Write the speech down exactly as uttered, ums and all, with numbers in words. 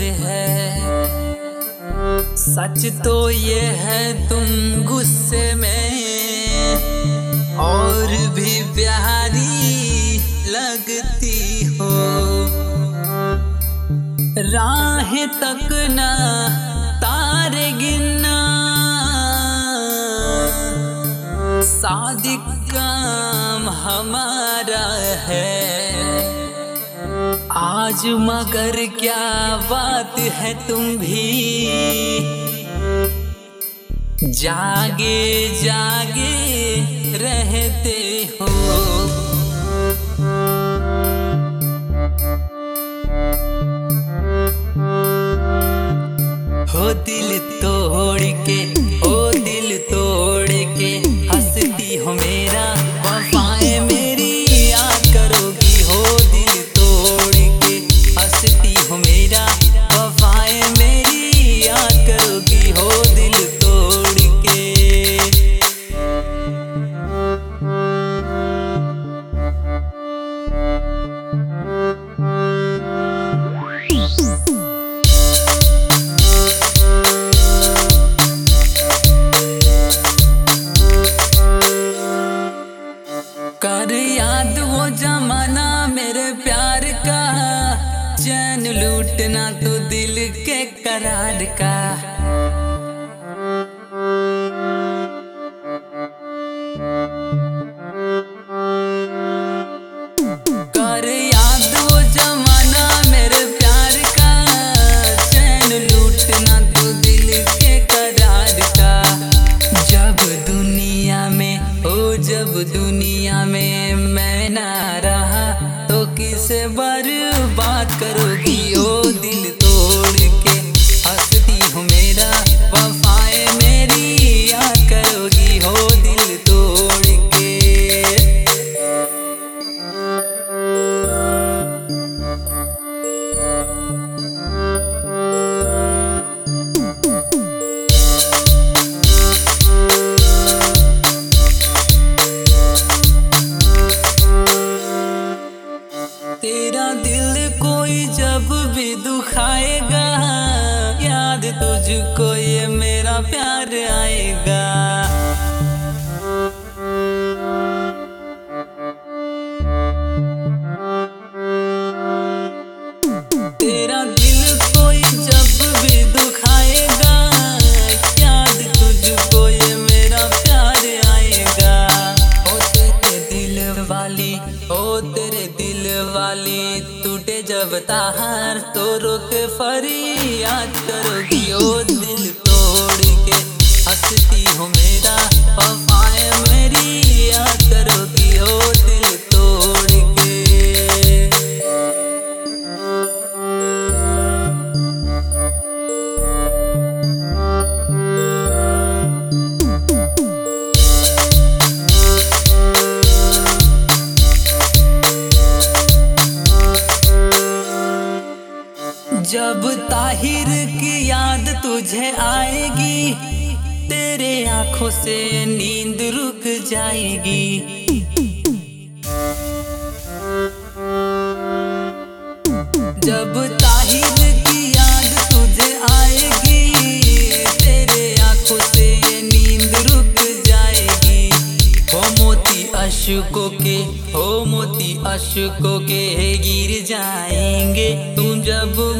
है। सच तो ये है तुम गुस्से में और भी प्यारी लगती हो। राहें तक ना तारे गिनना सादिक काम हमारा है। आज मगर क्या बात है तुम भी जागे जागे रहते हो। हो दिल तोड़ के ओ दिल तोड़ के हंसती हो मेरा वफाएं मेरी याद करोगी। हो दिल तोड़ के हंसती हो मेरा वफाएं मेरी याद करोगी। हो दिल तोड़ के। कर याद वो जमाना मेरे प्यार का, चैन लूटना तो दिल के करार का। कर याद वो जमाना मेरे प्यार का, चैन लूटना तो दिल के करार का। जब दुनिया में ओ जब दुनिया में मैं ना रहा तो किसे बर्बाद करोगी। ओ दिल तोड़ के हंसती हो मेरा वफाएं मेरी याद करोगी। हो दिल तोड़ के। तेरा दिल कोई जब भी दुखाएगा, याद तुझको ये मेरा प्यार आएगा। तेरा दिल कोई जब भी दुखाएगा, याद तुझको ये मेरा प्यार आएगा। ओ तेरे दिल वाली ओ तेरे दिल वाली टूटे जब तार तो रोक फरियाद करोगी। ओ दिल तोड़ के हंसती हो मेरा वफाएं मेरी याद करोगी। ओ दिल तोड़ के। जब ताहिर की याद तुझे आएगी, तेरे आंखों से नींद रुक जाएगी। जब ताहिर की याद तुझे आएगी, तेरे आंखों से नींद रुक जाएगी। हो मोती अश्कों के हो मोती अश्कों के गिर जाएंगे तुम जब